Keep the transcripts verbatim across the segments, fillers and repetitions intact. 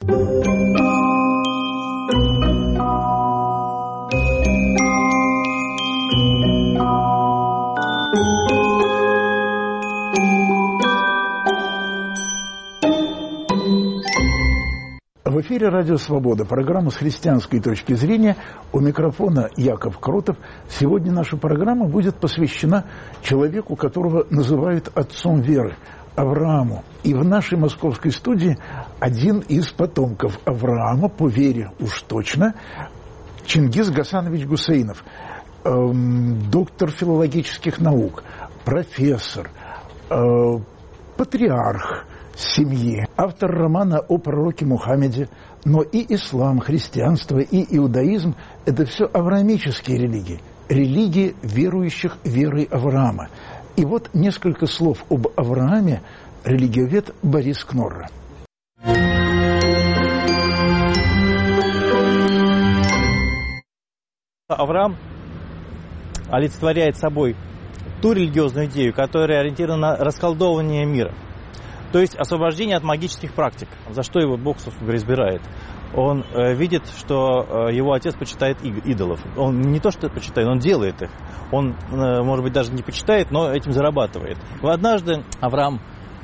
В эфире «Радио Свобода», программа «С христианской точки зрения». У микрофона Яков Кротов. Сегодня наша программа будет посвящена человеку, которого называют отцом веры, Аврааму. И в нашей московской студии один из потомков Авраама, по вере уж точно, Чингис Гасанович Гусейнов, эм, доктор филологических наук, профессор, э, патриарх семьи, автор романа о пророке Мухаммеде. Но и ислам, христианство, и иудаизм – это все авраамические религии, религии верующих верой Авраама. И вот несколько слов об Аврааме религиовед Борис Кнорра. Авраам олицетворяет собой ту религиозную идею, которая ориентирована на расколдовывание мира. То есть освобождение от магических практик, за что его Бог, собственно говоря, избирает. Он э, видит, что э, его отец почитает идолов. Он не то, что почитает, он делает их. Он, э, может быть, даже не почитает, но этим зарабатывает. И однажды Авраам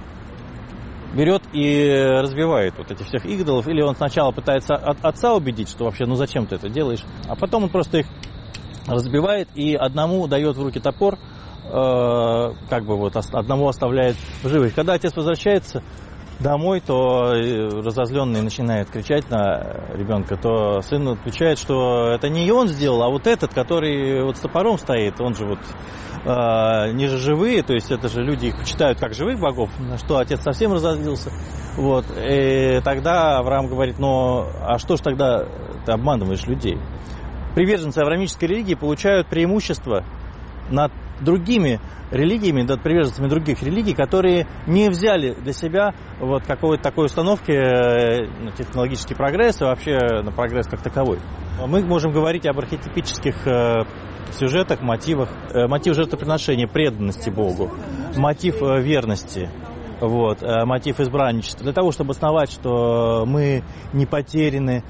берет и разбивает вот этих всех идолов. Или он сначала пытается от отца убедить, что вообще, ну зачем ты это делаешь, а потом он просто их разбивает и одному дает в руки топор, как бы вот одного оставляет в живых. Когда отец возвращается домой, то разозленный начинает кричать на ребенка, то сын отвечает, что это не он сделал, а вот этот, который вот с топором стоит, он же вот э, не же живые, то есть это же люди их почитают как живых богов, на что отец совсем разозлился. Вот. И тогда Авраам говорит, ну а что ж тогда ты обманываешь людей? Приверженцы авраамической религии получают преимущество над другими религиями, над приверженцами других религий, которые не взяли для себя вот какой-то такой установки на технологический прогресс и вообще на прогресс как таковой. Мы можем говорить об архетипических сюжетах, мотивах. Мотив жертвоприношения, преданности Богу, мотив верности, вот, мотив избранничества. Для того, чтобы основать, что мы не потеряны,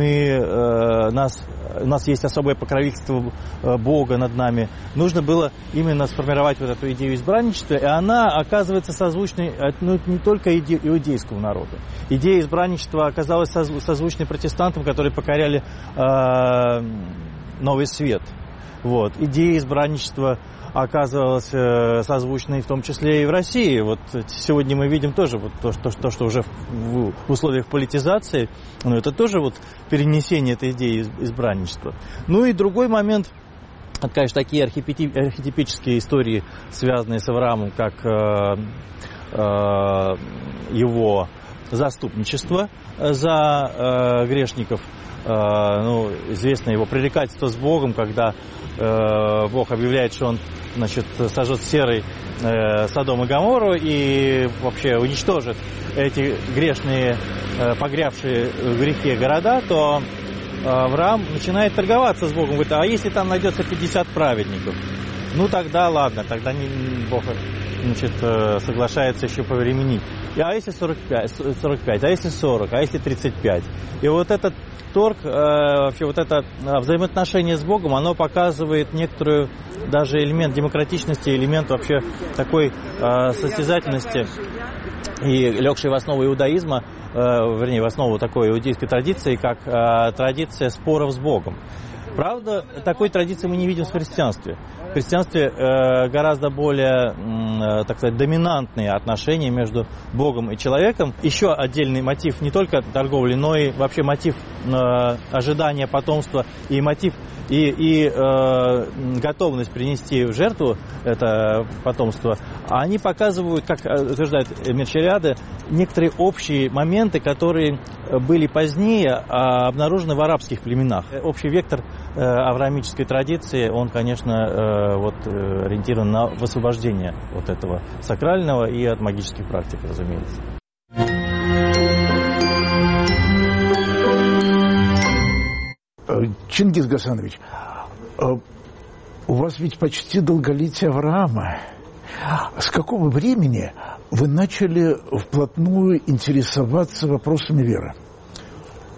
мы, нас, у нас есть особое покровительство Бога над нами, нужно было именно сформировать вот эту идею избранничества, и она оказывается созвучной ну, не только иде, иудейскому народу. Идея избранничества оказалась созвучной протестантам, которые покоряли э, Новый Свет. Вот. Идея избранничества оказывалась э, созвучной в том числе и в России. Вот сегодня мы видим тоже вот то, что, то, что уже в, в условиях политизации, ну, это тоже вот перенесение этой идеи избранничества. Ну и другой момент, это, конечно, такие архетип, архетипические истории, связанные с Авраамом, как э, э, его заступничество за э, грешников. Э, ну, известно его пререкательство с Богом, когда э, Бог объявляет, что он, значит, сожжет серой э, Содом и Гоморру и вообще уничтожит эти грешные, э, погрязшие в грехе города, то Авраам начинает торговаться с Богом. Говорит, а если там найдется пятьдесят праведников? Ну тогда ладно, тогда не, Бог, значит, соглашается еще повременить. А если сорок пять, сорок пять, а если сорок, а если тридцать пять? И вот этот торг, вообще вот это взаимоотношение с Богом, оно показывает некоторую даже элемент демократичности, элемент вообще такой состязательности и легшей в основу иудаизма, вернее, в основу такой иудейской традиции, как традиция споров с Богом. Правда, такой традиции мы не видим в христианстве. В христианстве э, гораздо более, э, так сказать, доминантные отношения между Богом и человеком. Еще отдельный мотив не только торговли, но и вообще мотив э, ожидания потомства и мотив и, и э, готовность принести в жертву это потомство. Они показывают, как утверждает Мирчариады, некоторые общие моменты, которые были позднее обнаружены в арабских племенах. Общий вектор э, авраамической традиции, он, конечно, э, вот, ориентирован на освобождение вот этого сакрального и от магических практик, разумеется. Чингис Гасанович, у вас ведь почти долголетие Авраама. С какого времени вы начали вплотную интересоваться вопросами веры?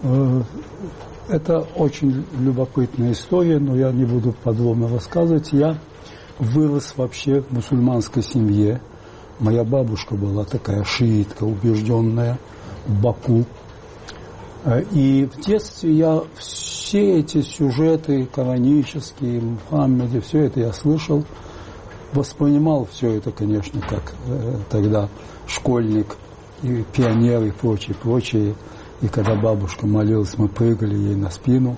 Это очень любопытная история, но я не буду подробно рассказывать. Я вырос вообще в мусульманской семье. Моя бабушка была такая шиитка, убежденная, в Баку. И в детстве я все эти сюжеты коранические, Мухаммеде, все это я слышал, воспринимал все это, конечно, как э, тогда школьник, и пионер, и прочее, прочее. И когда бабушка молилась, мы прыгали ей на спину.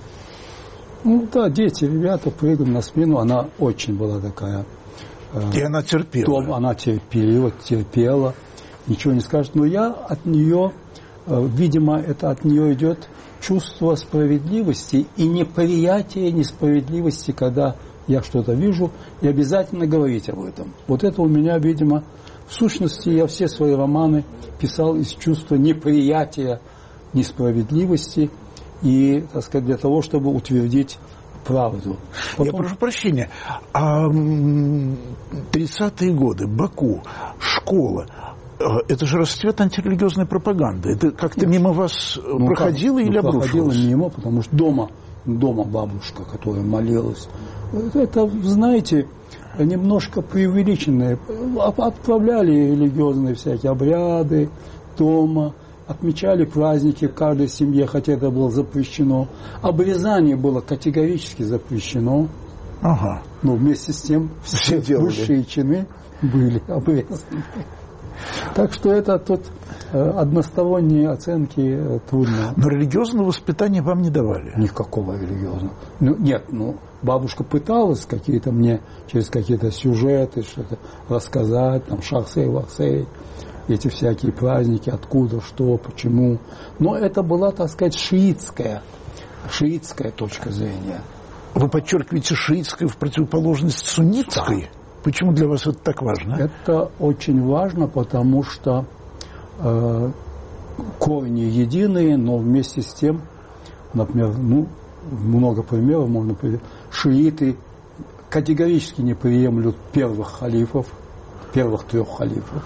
Ну да, дети, ребята прыгали на спину. Она очень была такая... Э, и она терпела. Том, она терпела, терпела, ничего не скажет. Но я от нее... Видимо, это от нее идет чувство справедливости и неприятие несправедливости, когда я что-то вижу, и обязательно говорить об этом. Вот это у меня, видимо, в сущности, я все свои романы писал из чувства неприятия несправедливости и, так сказать, для того, чтобы утвердить правду. Потом... Я прошу прощения, а тридцатые годы, Баку, школа, это же расцвет антирелигиозной пропаганды. Это как-то мимо вас ну, проходило как? или ну, обрушилось? Проходило мимо, потому что дома, дома бабушка, которая молилась, это, знаете, немножко преувеличенное. Отправляли религиозные всякие обряды дома, отмечали праздники в каждой семье, хотя это было запрещено. Обрезание было категорически запрещено. Ага. Но вместе с тем все, все высшие чины были обрезаны. Так что это тут э, односторонние оценки э, трудно. Но религиозного воспитания вам не давали? Никакого религиозного. Ну, нет, ну, бабушка пыталась какие-то мне через какие-то сюжеты что-то рассказать, там, шахсей-вахсей, эти всякие праздники, откуда, что, почему. Но это была, так сказать, шиитская, шиитская точка зрения. Вы подчеркиваете шиитскую в противоположность суннитской? Да. Почему для вас это так важно? Это очень важно, потому что э, корни единые, но вместе с тем, например, ну, много примеров можно привести. Шииты категорически не приемлют первых халифов, первых трех халифов,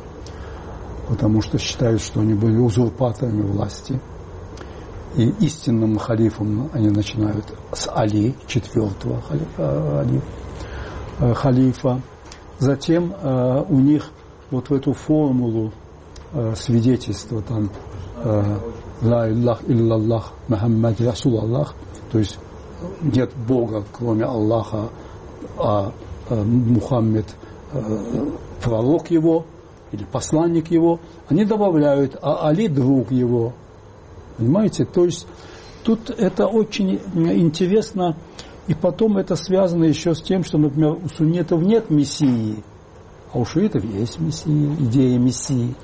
потому что считают, что они были узурпаторами власти. И истинным халифом они начинают с Али, четвертого халифа. халифа. Затем э, у них вот в эту формулу э, свидетельства там «Ла иллах иллаллах Мухаммад Расулаллах», то есть нет Бога, кроме Аллаха, а э, Мухаммед э, пророк его или посланник его, они добавляют «а Али друг его». Понимаете? То есть тут это очень интересно. И потом это связано еще с тем, что, например, у суннитов нет мессии, а у шиитов есть мессия, идея мессии.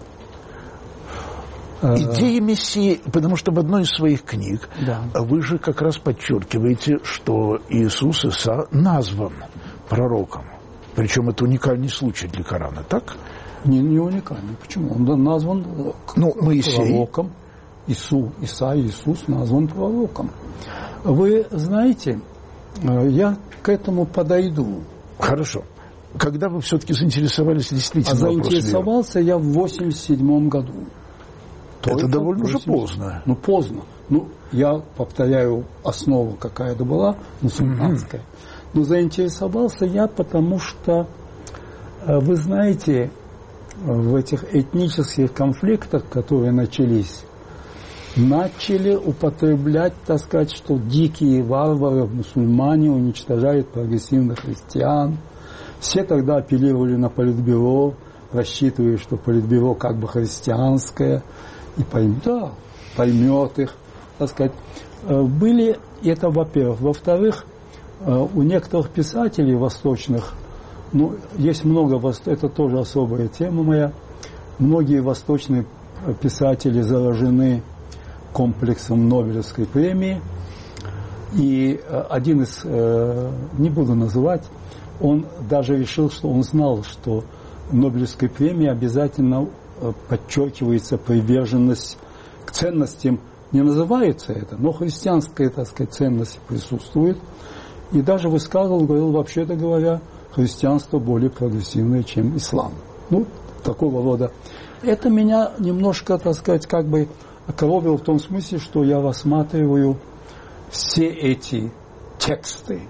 Идея мессии, потому что в одной из своих книг да. вы же как раз подчеркиваете, что Иисус Иса назван пророком. Причем это уникальный случай для Корана, так? Не, не уникальный. Почему? Он назван ну, Моисей. пророком. Ису, Иса, Иисус назван пророком. Вы знаете... Я к этому подойду. Хорошо. Когда вы все-таки заинтересовались действительно а заинтересовался я в восемьдесят седьмом году. Это Только довольно восемьдесят... уже поздно. Ну, поздно. Ну, я повторяю, основа какая-то была, мусульманская. Mm-hmm. Но заинтересовался я, потому что, вы знаете, в этих этнических конфликтах, которые начались, начали употреблять, так сказать, что дикие варвары, мусульмане уничтожают прогрессивных христиан. Все тогда апеллировали на Политбюро, рассчитывая, что Политбюро как бы христианское, и поймет, да, поймет их, так сказать. Были, это во-первых. Во-вторых, у некоторых писателей восточных, ну, есть много, это тоже особая тема моя, многие восточные писатели заражены комплексом Нобелевской премии. И один из, не буду называть, он даже решил, что он знал, что в Нобелевской премии обязательно подчеркивается приверженность к ценностям. Не называется это, но христианская, так сказать, ценность присутствует. И даже высказывал, говорил, вообще-то говоря, христианство более прогрессивное, чем ислам. Ну, такого рода. Это меня немножко, так сказать, как бы Коробил в том смысле, что я рассматриваю все эти тексты,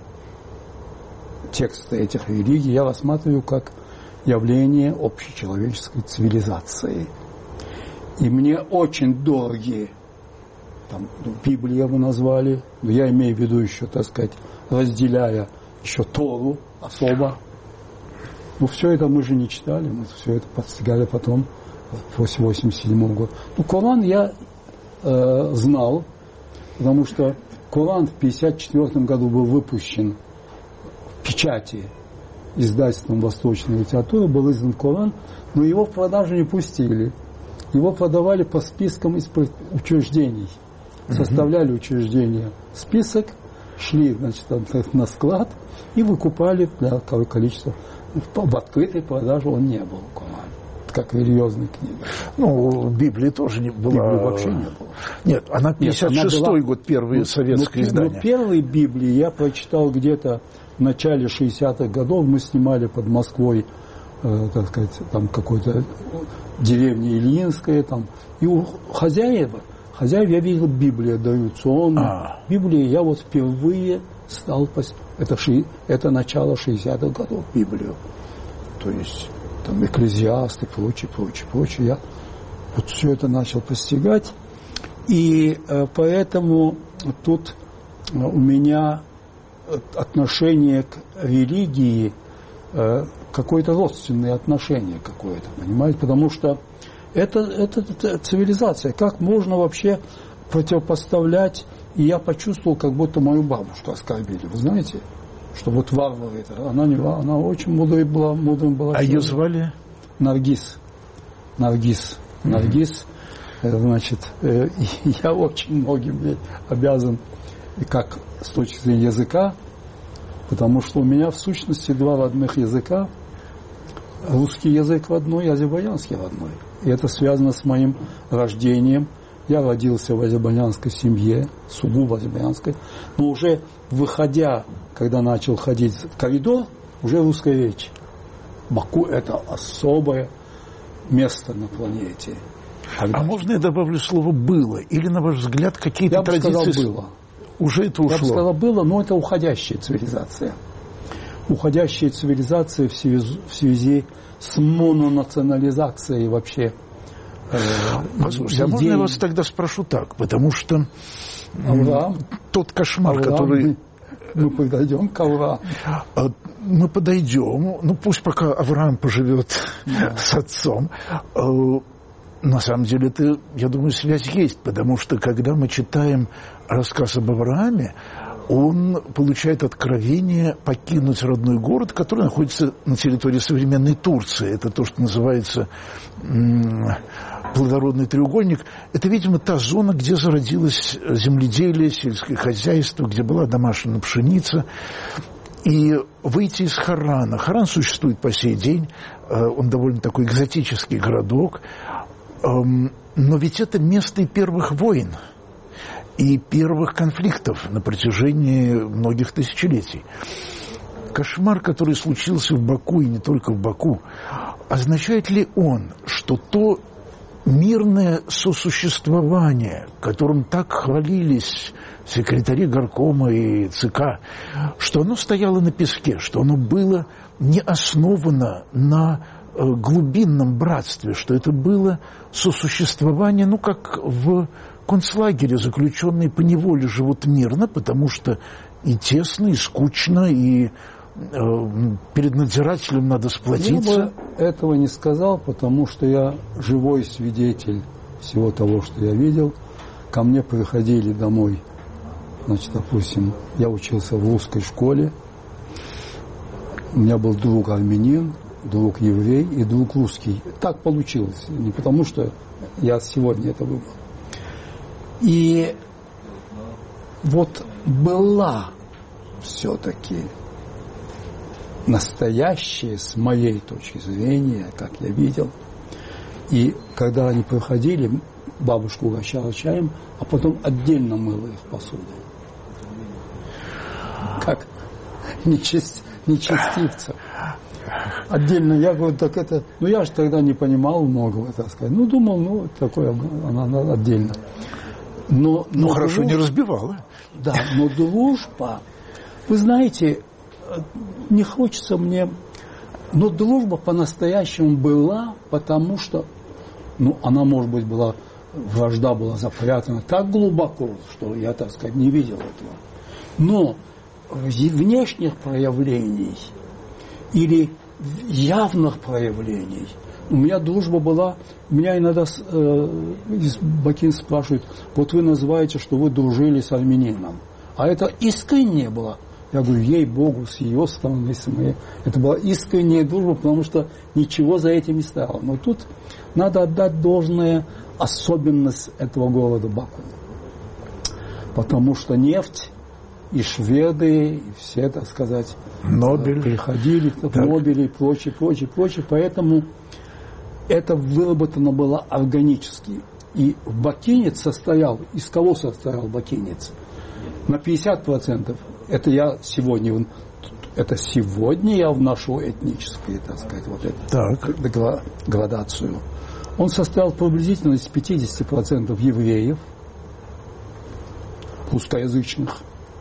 тексты этих религий, я рассматриваю как явление общечеловеческой цивилизации. И мне очень дороги, там, Библию вы назвали, но я имею в виду еще, так сказать, разделяя еще Тору особо. Но все это мы же не читали, мы все это постигали потом, после восемьдесят седьмого года. Ну, Коран я э, знал, потому что Коран в пятьдесят четвёртом году был выпущен в печати издательством «Восточной литературы», был издан Коран, но его в продажу не пустили. Его продавали по спискам из учреждений. Составляли учреждения список, шли, значит, на склад и выкупали для какого количества. В открытой продаже он не был, Коран, как религиозная книга. Ну, Библии тоже не было. Библии вообще не было. Нет, она пятьдесят шестой год, первые ну, советские ну, издания. Ну, первые Библии я прочитал где-то в начале шестидесятых годов. Мы снимали под Москвой, э, так сказать, там какой-то деревня Ильинская, там, и у хозяева, хозяев я видел, Библия даются. Он, а. Библии я вот впервые стал, это, ши, это начало шестидесятых годов, Библию. То есть там Экклезиаст и прочее, прочее, прочее. Я вот все это начал постигать. И э, поэтому тут у меня отношение к религии, э, какое-то родственное отношение какое-то, понимаете? Потому что это, это, это цивилизация. Как можно вообще противопоставлять? И я почувствовал, как будто мою бабушку оскорбили. Вы знаете, что вот варвары, она, не, она очень мудрой была. Мудрым была а ее звали? Наргиз. Наргиз. Mm-hmm. Наргиз. Значит, я очень многим обязан, как с точки зрения языка, потому что у меня в сущности два родных языка. Русский язык родной и азербайджанский родной. И это связано с моим рождением. Я родился в азербайджанской семье, сугубо азербайджанской, но уже выходя, когда начал ходить в коридор, уже русская речь. Баку – это особое место на планете. Когда... А можно я добавлю слово «было»? Или, на ваш взгляд, какие-то я традиции... Я бы сказал «было». Уже это ушло? Я бы сказал «было», но это уходящая цивилизация. Уходящая цивилизация в связи, в связи с мононационализацией вообще. Э, Послушайте, а можно я вас тогда спрошу так? Потому что Авраам, тот кошмар, Авраам, который... Мы, мы подойдем к Аврааму. Мы подойдем. Ну, пусть пока Авраам поживет да. с отцом. На самом деле, это, я думаю, связь есть. Потому что, когда мы читаем рассказ об Аврааме, он получает откровение покинуть родной город, который находится на территории современной Турции. Это то, что называется м- плодородный треугольник. Это, видимо, та зона, где зародилось земледелие, сельское хозяйство, где была домашняя пшеница. И выйти из Харана. Харан существует по сей день. Он довольно такой экзотический городок. Но ведь это место и первых войн. И первых конфликтов на протяжении многих тысячелетий. Кошмар, который случился в Баку, и не только в Баку, означает ли он, что то мирное сосуществование, которым так хвалились секретари горкома и ЦК, что оно стояло на песке, что оно было не основано на глубинном братстве, что это было сосуществование, ну, как в концлагере заключенные поневоле живут мирно, потому что и тесно, и скучно, и э, перед надзирателем надо сплотиться. Я бы этого не сказал, потому что я живой свидетель всего того, что я видел. Ко мне приходили домой, значит, допустим, я учился в русской школе, у меня был друг армянин, друг еврей и друг русский. Так получилось, не потому что я сегодня это выбрал. И вот была все-таки настоящая, с моей точки зрения, как я видел. И когда они приходили, бабушка угощала чаем, а потом отдельно мыла их посуду. Как нечестивцев. Отдельно я говорю, так это... Ну, я же тогда не понимал многого, так сказать. Ну, думал, ну, такое, она, она отдельно. Но, но ну, хорошо, друж... не разбивала. Да, но дружба... Вы знаете, не хочется мне... Но дружба по-настоящему была, потому что... Ну, она, может быть, была... Вражда была запрятана так глубоко, что я, так сказать, не видел этого. Но внешних проявлений или явных проявлений у меня дружба была. Меня иногда э, из Бакин спрашивают, вот вы называете, что вы дружили с армянином. А это искренне было. Я говорю, ей-богу, с ее стороны, с моей. Это была искренняя дружба, потому что ничего за этим не стояло. Но тут надо отдать должное особенность этого города Баку. Потому что нефть и шведы, и все, так сказать, Нобель. приходили, так. Нобели и прочее, прочее, прочее. Поэтому это выработано было органически. И бакинец состоял, из кого состоял бакинец? На пятьдесят процентов. Это я сегодня, это сегодня я вношу этническую, так сказать, вот эту градацию. Он состоял приблизительно из пятьдесят процентов евреев, русскоязычных,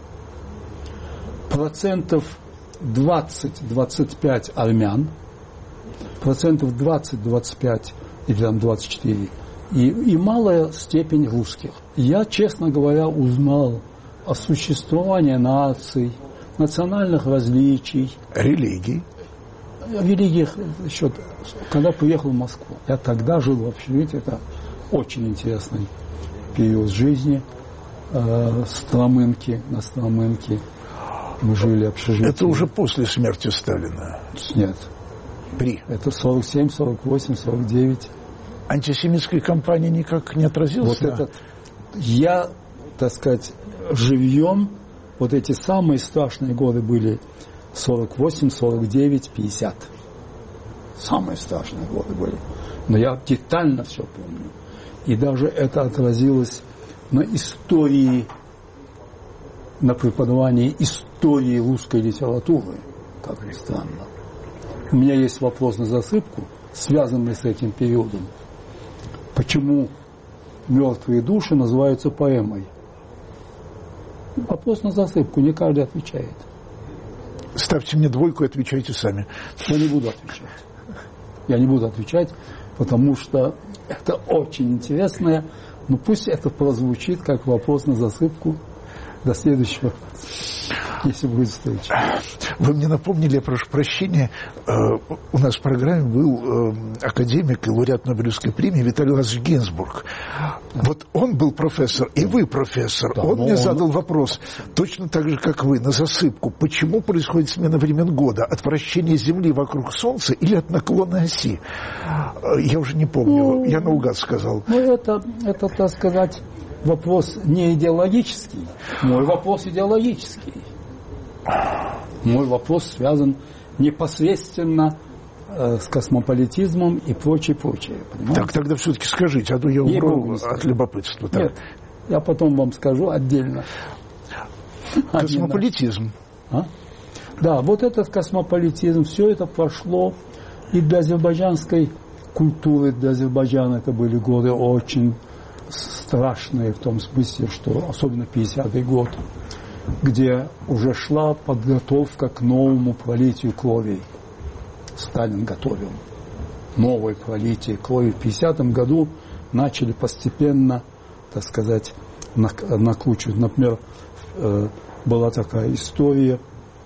процентов двадцать-двадцать пять армян, процентов двадцать-двадцать пять или там двадцать четыре и, и малая степень русских. Я, честно говоря, узнал о существовании наций, национальных различий, религий. В религиях еще, когда приехал в Москву, я тогда жил в общежитии, это очень интересный период жизни, э, Стромынки, на Стромынке мы жили в общежитии. Это уже после смерти Сталина? Нет. При? Это сорок семь, сорок восемь, сорок девять. Антисемитская кампания никак не отразилась? Вот на... этот, я, так сказать, живьем, вот эти самые страшные годы были сорок восемь, сорок девять, пятьдесят. Самые страшные годы были. Но я детально все помню. И даже это отразилось на истории, на преподавании истории русской литературы, как ни странно. У меня есть вопрос на засыпку, связанный с этим периодом. Почему «Мертвые души» называются поэмой? Вопрос на засыпку, не каждый отвечает. Ставьте мне двойку и отвечайте сами. Я не буду отвечать. Я не буду отвечать, потому что это очень интересное, но пусть это прозвучит как вопрос на засыпку до следующего, если будет встреча. Вы мне напомнили, я прошу прощения, у нас в программе был академик и лауреат Нобелевской премии Виталий Иванович Гинзбург. Вот он был профессор, и вы профессор. Да, он мне он... задал вопрос, точно так же, как вы, на засыпку. Почему происходит смена времен года? От вращения Земли вокруг Солнца или от наклона оси? Я уже не помню, ну, я наугад сказал. Ну, это, это, так сказать, вопрос не идеологический. Мой вопрос идеологический. Мой вопрос связан непосредственно э, с космополитизмом и прочее, прочее. Понимаете? Так, тогда все-таки скажите, а то я умру от любопытства. Так. Нет, я потом вам скажу отдельно. Космополитизм. А? Да, вот этот космополитизм, все это прошло и для азербайджанской культуры, для Азербайджана это были годы очень страшные в том смысле, что особенно пятидесятый год, где уже шла подготовка к новому пролитию крови. Сталин готовил новое пролитие крови. В пятидесятом году начали постепенно, так сказать, накручивать. Например, была такая история,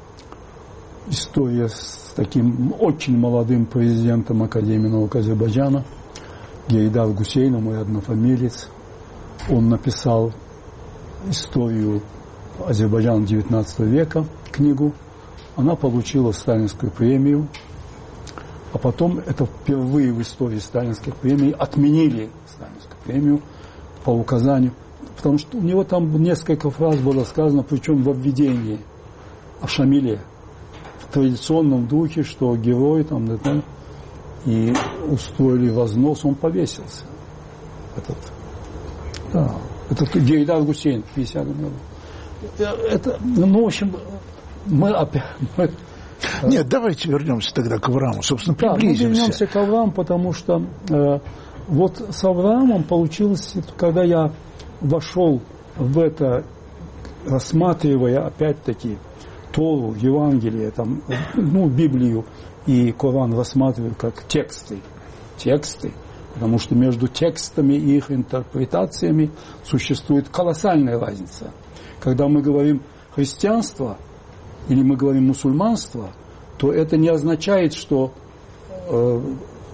история с таким очень молодым президентом Академии наук Азербайджана, Гейдар Гусейнов, мой однофамилец. Он написал историю Азербайджана девятнадцатого века, книгу. Она получила сталинскую премию. А потом, это впервые в истории сталинской премии, отменили сталинскую премию по указанию. Потому что у него там несколько фраз было сказано, причем во введении о Шамиле. В традиционном духе, что герой там, да, и устроили вознос, он повесился. Этот, да, этот Гейдар Гусейн в пятидесятом году. Это, ну, в общем, мы опять, мы, Нет, давайте вернемся тогда к Аврааму, собственно, приблизимся. Да, мы вернемся к Аврааму, потому что э, вот с Авраамом получилось, когда я вошел в это, рассматривая опять-таки Тору, Евангелие, там, ну, Библию и Коран рассматриваю как тексты, тексты, потому что между текстами и их интерпретациями существует колоссальная разница. Когда мы говорим христианство или мы говорим мусульманство, то это не означает, что э,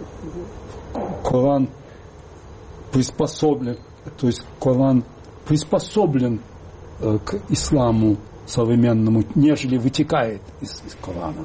Коран приспособлен, то есть Коран приспособлен э, к исламу современному, нежели вытекает из, из Корана.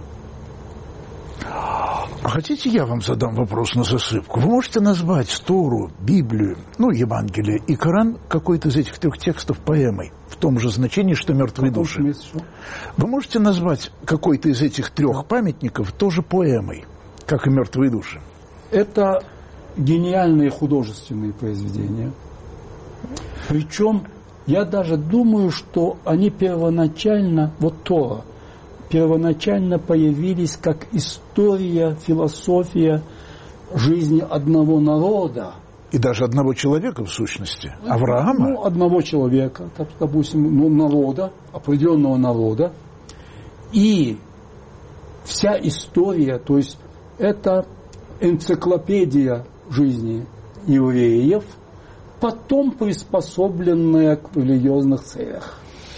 А хотите, я вам задам вопрос на засыпку? Вы можете назвать Тору, Библию, ну, Евангелие и Коран какой-то из этих трех текстов поэмой, в том же значении, что «Мертвые души»? Вы можете назвать какой-то из этих трех памятников тоже поэмой, как и «Мертвые души»? Это гениальные художественные произведения. Причем я даже думаю, что они первоначально, вот Тора, первоначально появились как история, философия жизни одного народа. И даже одного человека, в сущности, Авраама? Ну, одного человека, допустим, ну, народа, определенного народа. И вся история, то есть это энциклопедия жизни евреев, потом приспособленная к религиозных целях.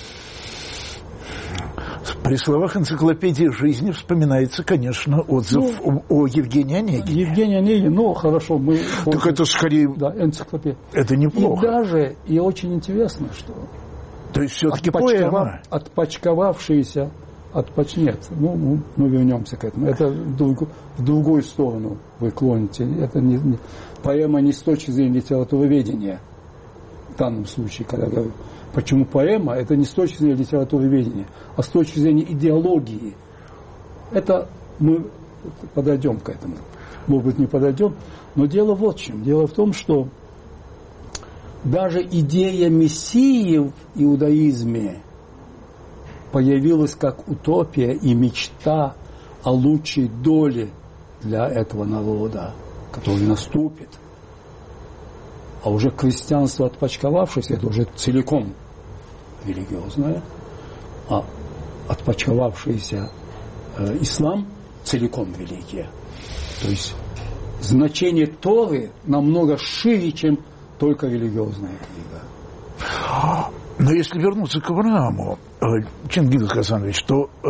При словах энциклопедии жизни вспоминается, конечно, отзыв ну, о, о Евгении Онегине. Евгений Онегин, ну, хорошо, мы... Так помним, это скорее... Да, энциклопедия. Это неплохо. И даже, и очень интересно, что... То есть все-таки отпочкова... поэма. Отпочковавшиеся... Отпоч... Нет, ну, ну, мы вернемся к этому. Это в, друг... в другую сторону вы клоните. Это не... Не... Поэма не с точки зрения литературоведения. В данном случае, когда говорю. Почему поэма? Это не с точки зрения литературоведения, а с точки зрения идеологии. Это мы подойдем к этому. Может быть, не подойдем. Но дело вот в чем. Дело в том, что даже идея Мессии в иудаизме появилась как утопия и мечта о лучшей доле для этого народа, который наступит. А уже крестьянство, отпочковавшись, это уже целиком религиозное, а отпочковавшийся э, ислам целиком религия. То есть значение Торы намного шире, чем только религиозная книга. Но если вернуться к Аврааму, э, Чингиз Хасанович, то э,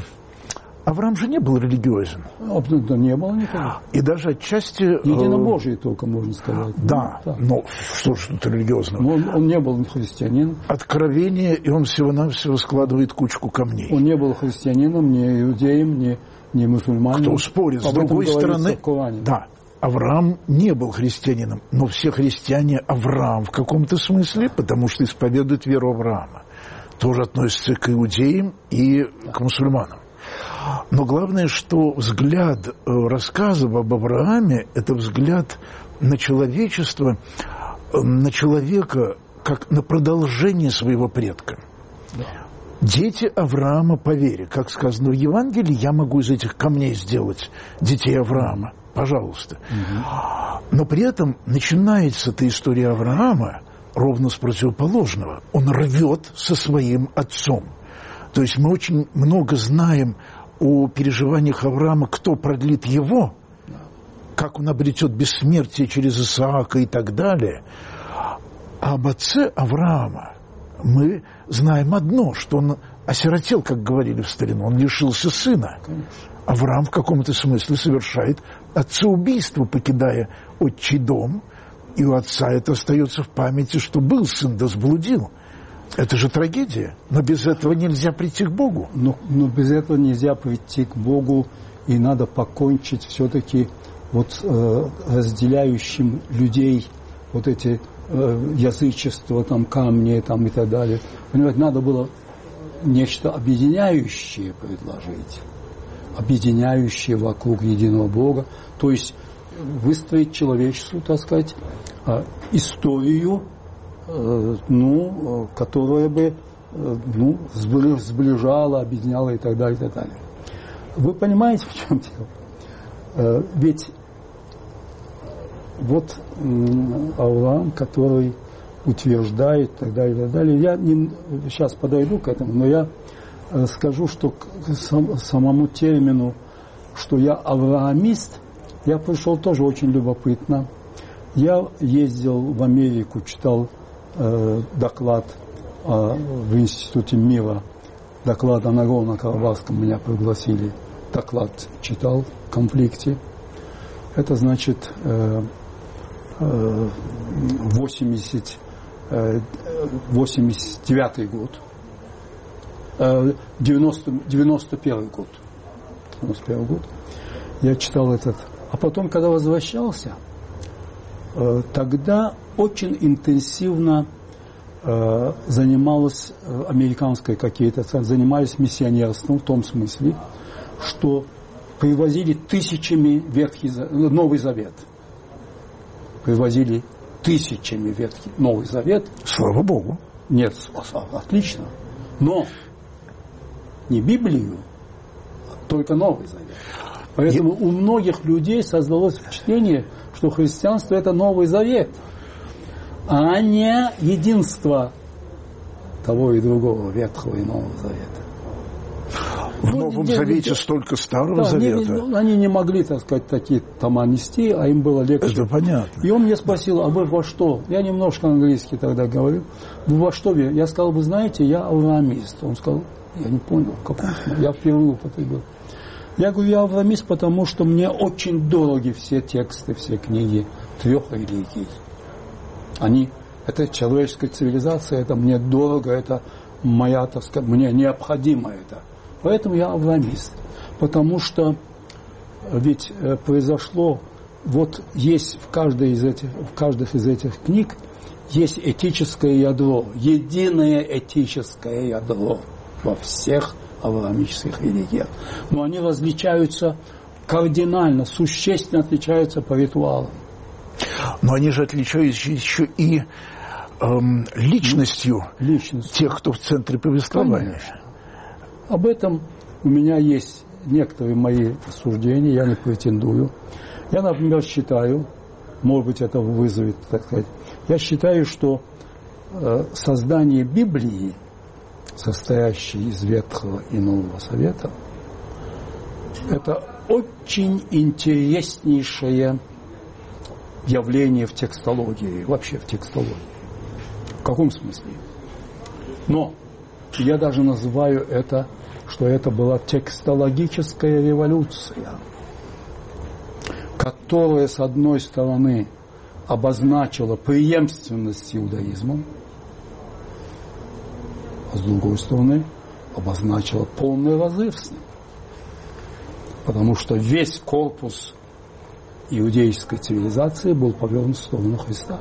Авраам же не был религиозен. Да не было никогда. И даже отчасти... Единобожие э, только, можно сказать. Да, да. Но что же тут религиозного? Но он, он не был христианином. Откровение, и он всего-навсего складывает кучку камней. Он не был христианином, не иудеем, не, не мусульманином. Кто спорит? С другой стороны... Да, Авраам не был христианином, но все христиане Авраам в каком-то смысле, потому что исповедуют веру Авраама. Тоже относятся к иудеям и да. к мусульманам. Но главное, что взгляд рассказа об Аврааме – это взгляд на человечество, на человека, как на продолжение своего предка. Да. Дети Авраама по вере. Как сказано в Евангелии, я могу из этих камней сделать детей Авраама. Пожалуйста. Угу. Но при этом начинается эта история Авраама ровно с противоположного. Он рвет со своим отцом. То есть мы очень много знаем о переживаниях Авраама, кто продлит его, как он обретет бессмертие через Исаака и так далее. А об отце Авраама мы знаем одно, что он осиротел, как говорили в старину, он лишился сына. Авраам в каком-то смысле совершает отцеубийство, покидая отчий дом, и у отца это остается в памяти, что был сын, да сблудил. Это же трагедия, но без этого нельзя прийти к Богу. Но, но без этого нельзя прийти к Богу, и надо покончить все-таки вот э, разделяющим людей вот эти э, язычества, там камни там, и так далее. Понимаете, надо было нечто объединяющее предложить, объединяющее вокруг единого Бога, то есть выстроить человечеству, так сказать, историю, ну, которая бы ну, сближала, объединяла и так далее, и так далее. Вы понимаете, в чем дело? Ведь вот Авраам, который утверждает и так далее, и так далее. Я не, сейчас подойду к этому, но я скажу, что к сам, самому термину, что я авраамист, я пришел тоже очень любопытно. Я ездил в Америку, читал э, доклад э, в Институте мира, доклад о Нагорно-Карабахском, меня пригласили, доклад читал в конфликте. Это значит э, э, восемьдесят девятый год, девяносто, девяносто первый год. девяносто первый год. Я читал этот. А потом, когда возвращался, тогда очень интенсивно занималась американская какие-то, занимались миссионерством в том смысле, что привозили тысячами Ветхий, Новый Завет. Привозили тысячами Ветхий, Новый Завет. Слава Богу. Нет, отлично. Но не Библию, а только Новый Завет. Поэтому Я... у многих людей создалось впечатление, что христианство – это Новый Завет, а не единство того и другого, Ветхого и Нового Завета. В ну, Новом где, Завете где, столько Старого да, Завета. Они, они не могли, так сказать, такие тома нести, а им было легче. Это понятно. И он мне спросил, а вы во что? Я немножко английский тогда говорил. Вы во что верите? Я сказал, вы знаете, я авраамист. Он сказал, я не понял, в каком смысле. Я впервые употребил. Я говорю, я авраамист, потому что мне очень дороги все тексты, все книги трех религий. Они, это человеческая цивилизация, это мне дорого, это моя, так сказать, мне необходимо это. Поэтому я авраамист. Потому что ведь произошло, вот есть в каждой из этих, в каждой из этих книг есть этическое ядро, единое этическое ядро во всех авраамических религиях. Но они различаются кардинально, существенно отличаются по ритуалам. Но они же отличаются еще и эм, личностью, личностью тех, кто в центре повествования. Конечно. Об этом у меня есть некоторые мои суждения, я не претендую. Я, например, считаю, может быть, это вызовет, так сказать, я считаю, что э, создание Библии, состоящей из Ветхого и Нового Завета, это очень интереснейшее явление в текстологии, вообще в текстологии. В каком смысле? Но я даже называю это, что это была текстологическая революция, которая, с одной стороны, обозначила преемственность с иудаизмом, а с другой стороны, обозначила полный разрыв с ним. Потому что весь корпус иудейской цивилизации был повернут в сторону Христа.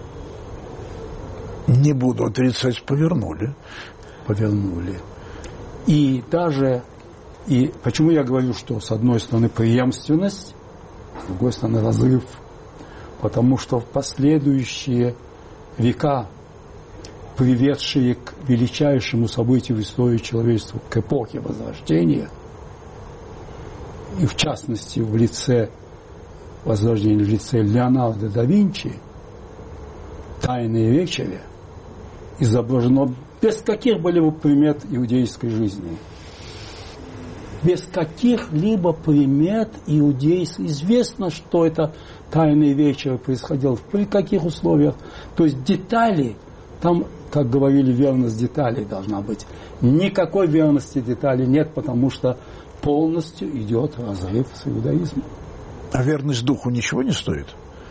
Не буду отрицать, повернули. Повернули. И даже, и почему я говорю, что с одной стороны преемственность, с другой стороны разрыв? Потому что в последующие века, приведшие к величайшему событию в истории человечества, к эпохе Возрождения, и в частности в лице Возрождения, в лице Леонардо да Винчи, «Тайные вечери» изображено без каких-либо примет иудейской жизни. Без каких-либо примет иудейской. Известно, что это тайные вечеры происходило, при каких условиях. То есть детали, там, как говорили, верность деталей должна быть. Никакой верности деталей нет, потому что полностью идет разрыв с иудаизмом. А верность духу ничего не стоит?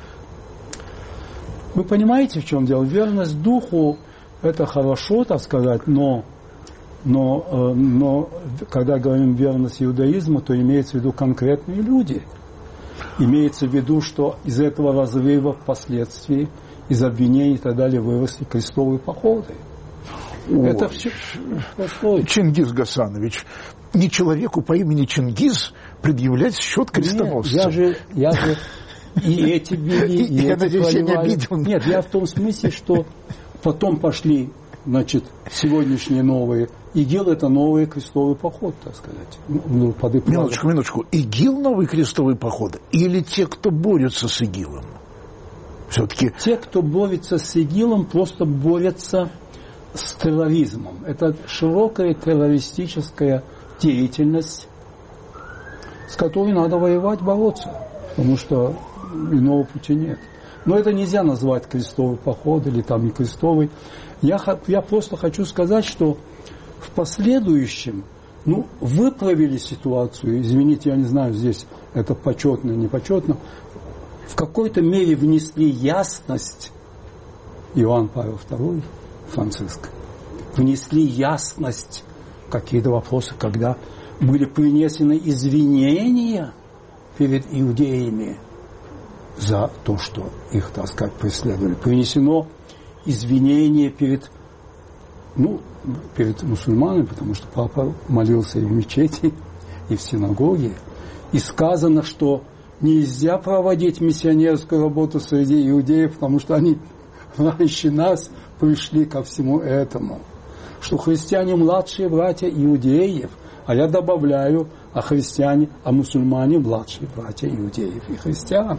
Вы понимаете, в чем дело? Верность духу – это хорошо, так сказать, но, но, но когда говорим верность иудаизму, то имеется в виду конкретные люди. Имеется в виду, что из этого разрыва впоследствии, из обвинений и так далее выросли крестовые походы. Ой, это все. Чингис Гасанович, не человеку по имени Чингис предъявлять счет крестоносцу. Нет, я же, я же и эти били, и я эти надеюсь, я не обидел. Нет, я в том смысле, что потом пошли значит, сегодняшние новые. ИГИЛ – это новый крестовый поход, так сказать. Ну, под минуточку, минуточку. ИГИЛ – новый крестовый поход? Или те, кто борются с ИГИЛом? Все-таки... Те, кто борется с ИГИЛом, просто борются с терроризмом. Это широкая террористическая деятельность, с которой надо воевать, бороться, потому что иного пути нет. Но это нельзя назвать крестовый поход или там не крестовый. Я, я просто хочу сказать, что в последующем, ну, выправили ситуацию, извините, я не знаю, здесь это почетно, не почетно, в какой-то мере внесли ясность Иоанн Павел второй, Франциск, внесли ясность в какие-то вопросы, когда были принесены извинения перед иудеями за то, что их, так сказать, преследовали. Принесено извинение перед, ну, перед мусульманами, потому что папа молился и в мечети, и в синагоге. И сказано, что нельзя проводить миссионерскую работу среди иудеев, потому что они раньше нас пришли ко всему этому. Что христиане младшие братья иудеев, а я добавляю, а христиане, а мусульмане младшие братья иудеев и христиан.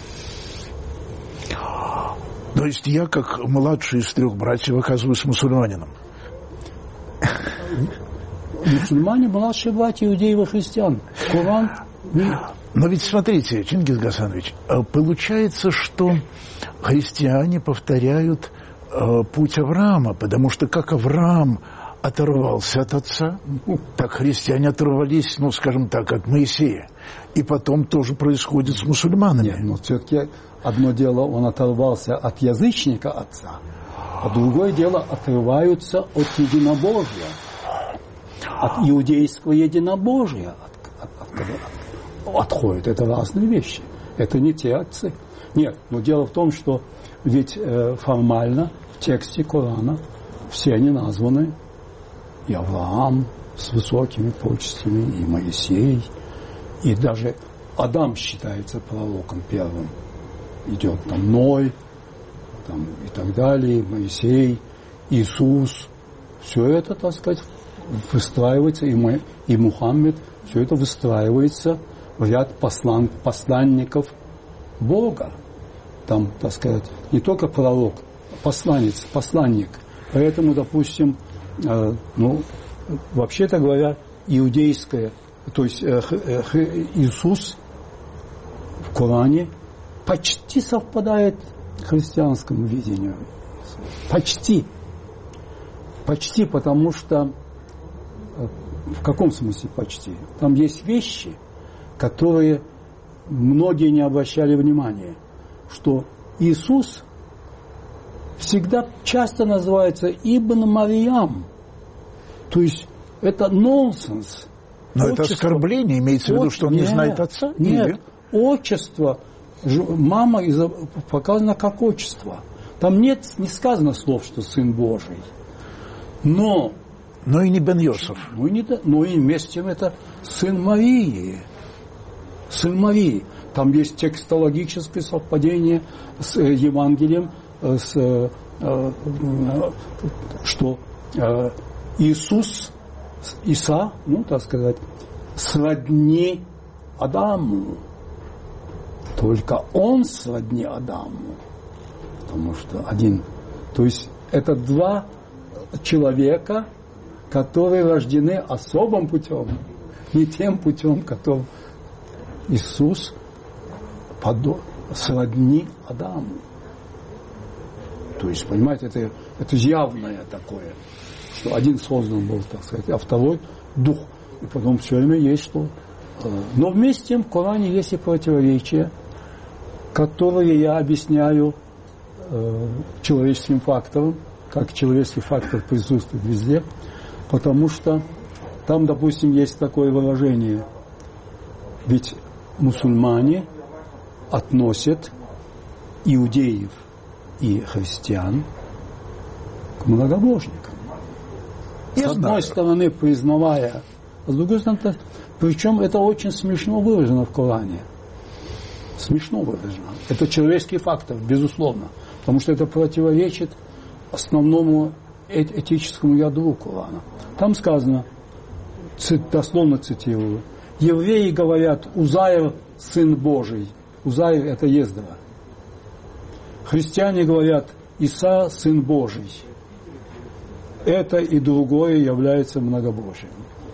То есть я, как младший из трех братьев, оказываюсь мусульманином? Мусульмане младшие братья иудеев и христиан. Коран... Но ведь смотрите, Чингис Гасанович, получается, что христиане повторяют путь Авраама, потому что как Авраам оторвался от отца, так христиане оторвались, ну, скажем так, от Моисея. И потом тоже происходит с мусульманами. Нет, но все-таки одно дело, он оторвался от язычника отца, а другое дело, отрываются от единобожия, от иудейского единобожия от, от, от, от, отходят. Это разные вещи. Это не те отцы. Нет, но дело в том, что ведь э, формально в тексте Корана все они названы. И Авраам с высокими почестями, и Моисей, и даже Адам считается пророком первым. Идет там Ной, там, и так далее, Моисей, Иисус. Все это, так сказать, выстраивается, и, мы, и Мухаммед, все это выстраивается в ряд послан, посланников Бога. Там, так сказать, не только пророк, посланец, посланник. Поэтому, допустим, э, ну, вообще-то говоря, иудейское, то есть э, э, Иисус в Коране почти совпадает с христианскому видению. Почти. Почти, потому что в каком смысле почти? Там есть вещи, которые многие не обращали внимания, что Иисус всегда часто называется Ибн Марьям. То есть это нонсенс. Но отчество, это оскорбление, имеется в виду, что он нет, не знает отца? Нет, или? Отчество, мама показана как отчество. Там нет, не сказано слов, что Сын Божий. Но... Но и не Бен Йосеф. Ну и, не, но и вместе с тем это Сын Марии. Сын Марии. Там есть текстологическое совпадение с Евангелием, с, что Иисус, Иса, ну, так сказать, сродни Адаму. Только он сродни Адаму. Потому что один... То есть это два человека, которые рождены особым путем. Не тем путем, которым Иисус подо... сродни Адаму. То есть, понимаете, это, это явное такое, что один создан был, так сказать, а второй дух. И потом все время есть что. Но вместе с тем в Коране есть и противоречия, которые я объясняю э, человеческим фактором, как человеческий фактор присутствует везде, потому что там, допустим, есть такое выражение, ведь мусульмане относят иудеев и христиан к многобожникам. Я с одной знаю. стороны, признавая, а с другой стороны, причем это очень смешно выражено в Коране. Смешно выражено. Это человеческий фактор, безусловно, потому что это противоречит основному этическому ядру Корана. Там сказано, дословно цитирую, евреи говорят, Узайр – сын Божий. Узайр – это Ездра. Христиане говорят, Иса – сын Божий. Это и другое является многобожием.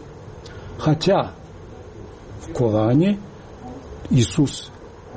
Хотя в Коране Иисус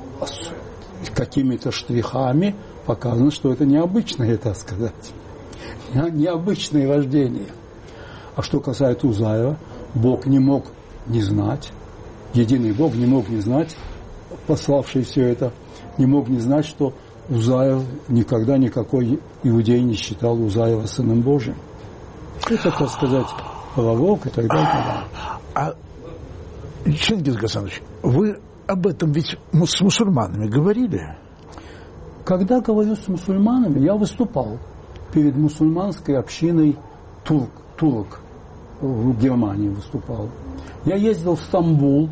с какими-то штрихами показано, что это необычное, так сказать. Необычное рождение. А что касается Узайра, Бог не мог не знать, единый Бог не мог не знать, пославший все это, не мог не знать, что Узайр никогда никакой иудей не считал Узайра сыном Божьим. Это, так сказать, пророк и так далее. А, Чингис Гасанович, вы об этом ведь с мусульманами говорили? Когда говорю с мусульманами, я выступал перед мусульманской общиной турк, турок в Германии выступал. Я ездил в Стамбул.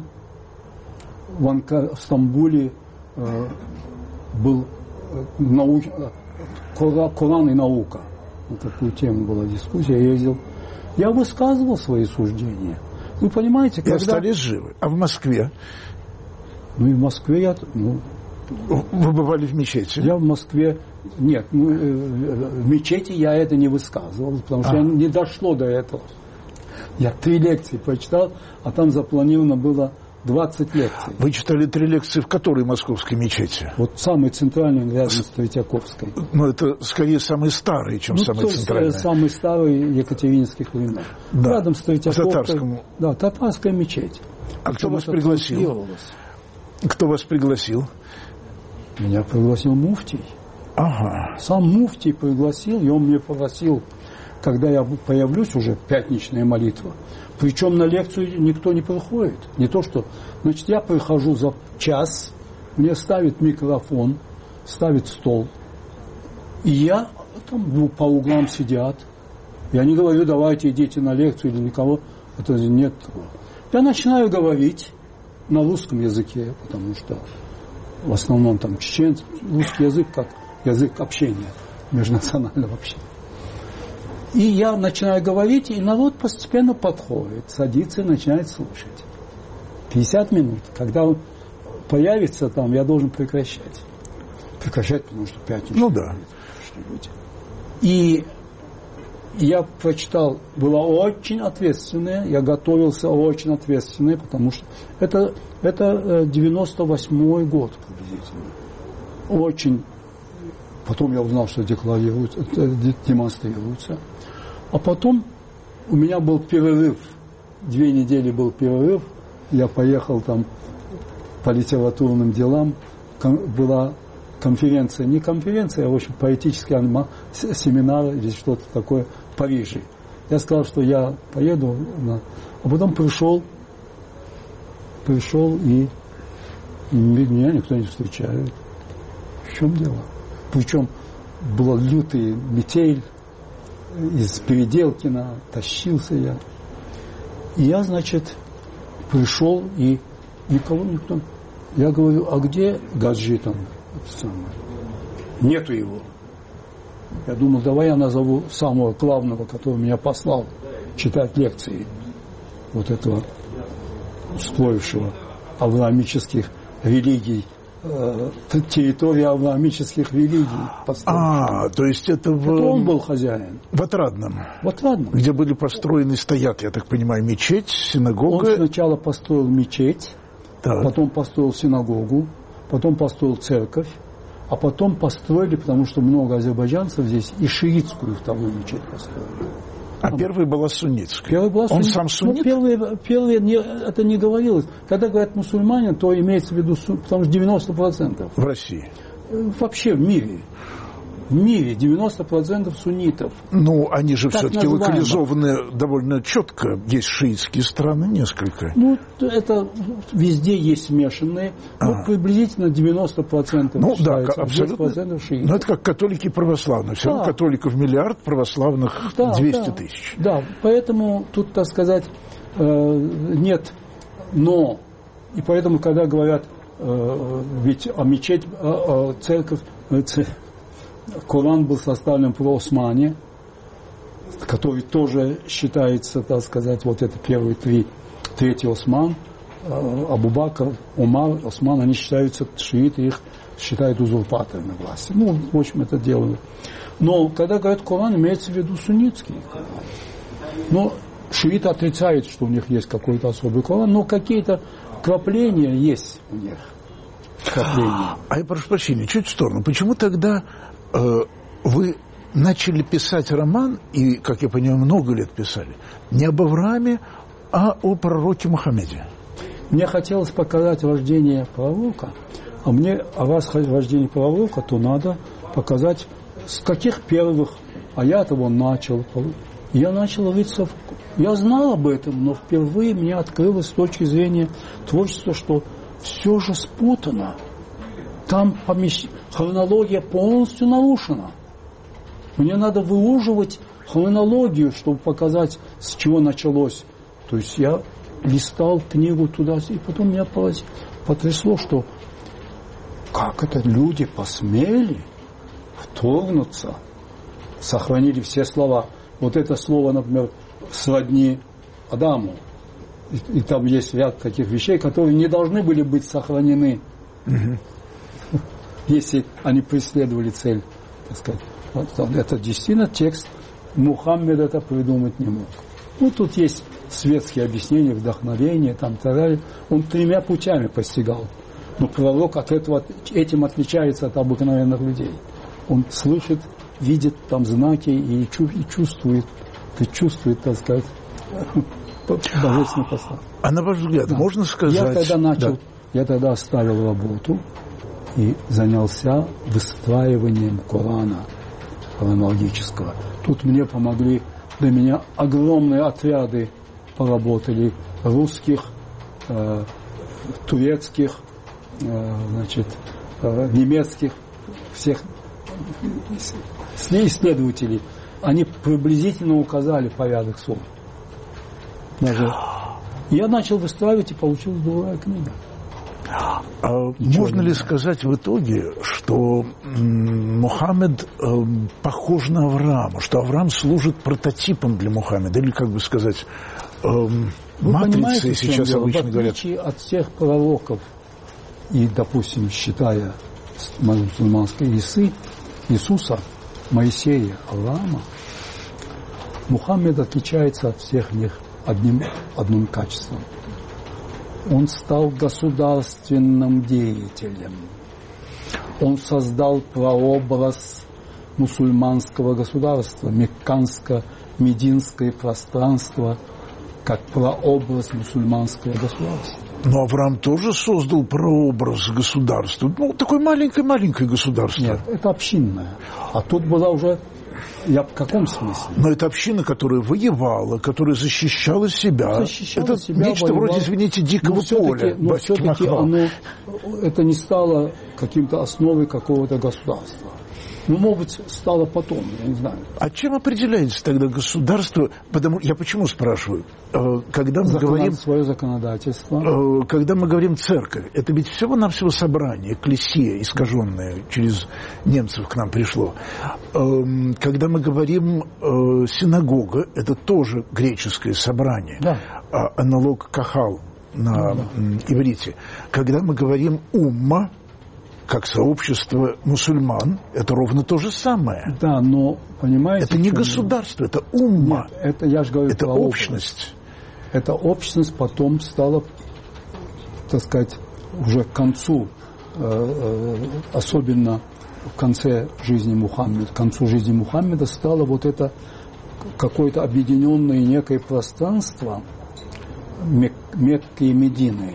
В, Анка, в Стамбуле э, был э, науч, Коран и наука. На такую тему была дискуссия. Я ездил. Я высказывал свои суждения. Вы понимаете, когда... И остались живы. А в Москве? Ну и в Москве я... Ну, вы бывали в мечети? Я в Москве... Нет, ну, в мечети я это не высказывал, потому что а. не дошло до этого. Я три лекции прочитал, а там запланировано было двадцать лекций. Вы читали три лекции в которой московской мечети? Вот самой центральной, рядом с Третьяковской. Ну, это скорее самые старые, чем ну, самые центральные. Самые старые екатерининских времен. Да. Рядом с Третьяковкой. Татарскому. Да, татарская мечеть. А кто вас пригласил? Кто вас пригласил? Меня пригласил муфтий. Ага. Сам муфтий пригласил, и он мне попросил, когда я появлюсь, уже пятничная молитва. Причем на лекцию никто не приходит. Не то что... Значит, я прихожу за час, мне ставят микрофон, ставят стол. И я, там по углам сидят. Я не говорю, давайте идите на лекцию или никого. Это нет такого. Я начинаю говорить на русском языке, потому что в основном там чеченцы. Русский язык как язык общения, межнационального общения. И я начинаю говорить, и народ постепенно подходит, садится и начинает слушать. пятьдесят минут. Когда он появится там, я должен прекращать. Прекращать, потому что пятница. Ну да. И я прочитал, было очень ответственное, я готовился очень ответственное, потому что это, это девяносто восьмой год приблизительно. Очень. Потом я узнал, что декларируется, демонстрируется. А потом у меня был перерыв. Две недели был перерыв. Я поехал там по литературным делам. Была конференция, не конференция, а в общем поэтический семинар или что-то такое в Париже. Я сказал, что я поеду. На... А потом пришел, пришел и, и меня никто не встречает. В чем дело? Причем была лютая метель, из Переделкина тащился я. И я, значит, пришел, и никого никто... Я говорю, а где Гаджи там? Нету его. Я думал, давай я назову самого главного, который меня послал читать лекции вот этого спорившего авраамических религий, территория авраамических религий. А, то есть это в... Это он был хозяин. В Отрадном. В Отрадном. Где были построены, стоят, я так понимаю, мечеть, синагога. Он сначала построил мечеть, да. Потом построил синагогу, потом построил церковь, а потом построили, потому что много азербайджанцев здесь, и шиитскую вторую мечеть построили. А там первая была суннитская. Первая была Он суннит. сам суннит? Ну, первые, первые не, это не говорилось. Когда говорят мусульмане, то имеется в виду, потому что девяносто процентов. В России? Вообще в мире. В мире девяносто процентов суннитов. Ну, они же так все-таки называемо. Локализованы довольно четко. Есть шиитские страны несколько. Ну, это везде есть смешанные. А. Ну, приблизительно девяносто процентов ну, считается, да, абсолютно. десять процентов шиитов. Ну, это как католики и православные. Все равно да. католиков миллиард, православных да, двести да. тысяч. Да, поэтому тут, так сказать, нет «но». И поэтому, когда говорят, ведь о мечеть, о церковь, Коран был составлен при Османе. который тоже считается, так сказать, вот это первые три, третий Осман, Абу Бакр, Умар, Осман, они считаются, шииты их считают узурпаторами власти. Ну, в общем, это делают. Но когда говорят Коран, имеется в виду суннитский Коран. Но шииты отрицают, что у них есть какой-то особый Коран, но какие-то крапления есть у них. Крапления. А я прошу прощения, чуть в сторону. Почему тогда э, вы начали писать роман, и, как я понимаю, много лет писали, не об Аврааме, а о пророке Мухаммеде? Мне хотелось показать рождение пророка, а мне, а раз рождение пророка, то надо показать, с каких первых, а я этого начал. Я начал рыться, я знал об этом, но впервые мне открылось с точки зрения творчества, что все же спутано. Там помещ... хронология полностью нарушена. Мне надо выуживать хронологию, чтобы показать, с чего началось. То есть я листал книгу туда, и потом меня потрясло, что как это люди посмели вторгнуться, сохранили все слова. Вот это слово, например, сродни Адаму. И, и там есть ряд таких вещей, которые не должны были быть сохранены, угу. если они преследовали цель, так сказать. Вот, это действительно текст, Мухаммед это придумать не мог. Ну, тут есть светские объяснения, вдохновения, там, так далее. Он тремя путями постигал. Но пророк от этого, этим отличается от обыкновенных людей. Он слышит, видит там знаки и, и чувствует, и чувствует, так сказать, божественный послание. А на ваш взгляд, да. можно сказать... Я тогда начал, да. я тогда оставил работу и занялся выстраиванием Корана хронологического. Тут мне помогли, для меня огромные отряды поработали, русских, э, турецких, э, значит, э, немецких, всех исследователей. Они приблизительно указали порядок слов. Даже я начал выстраивать, и получилась другая книга. А можно ли сказать в итоге, что Мухаммед э, похож на Авраама, что Авраам служит прототипом для Мухаммеда, или, как бы сказать, э, матрицей, сейчас обычно говорят? В отличие от всех пророков, и, допустим, считая мусульманской Исы, Иисуса, Моисея, Авраама, Мухаммед отличается от всех них одним, одним качеством. Он стал государственным деятелем. Он создал прообраз мусульманского государства, мекканско-мединское пространство, как прообраз мусульманского государства. Но Авраам тоже создал прообраз государства. Ну, такое маленькое-маленькое государство. Нет, это общинное. А тут была уже... Я в каком смысле? Но это община, которая воевала, которая защищала себя. Защищала это себя, нечто воевала. вроде, извините, дикого но поля. Но все-таки оно, это не стало каким-то основой какого-то государства. Ну, может быть, стало потом, я не знаю. А чем определяется тогда государство? Потому, я почему спрашиваю? Когда мы Законод... говорим... Свое законодательство. Когда мы говорим церковь, это ведь всего-навсего собрание, экклесия, искаженное через немцев к нам пришло. Когда мы говорим синагога, это тоже греческое собрание. Да. Аналог кахал на да. иврите. Когда мы говорим умма, как сообщество мусульман, это ровно то же самое. Да, но, понимаете... Это не государство, это умма. Нет, это, я же говорю, это общность. Эта общность потом стала, так сказать, уже к концу, особенно в конце жизни Мухаммеда, к концу жизни Мухаммеда стало вот это какое-то объединенное некое пространство Мекки и Медины.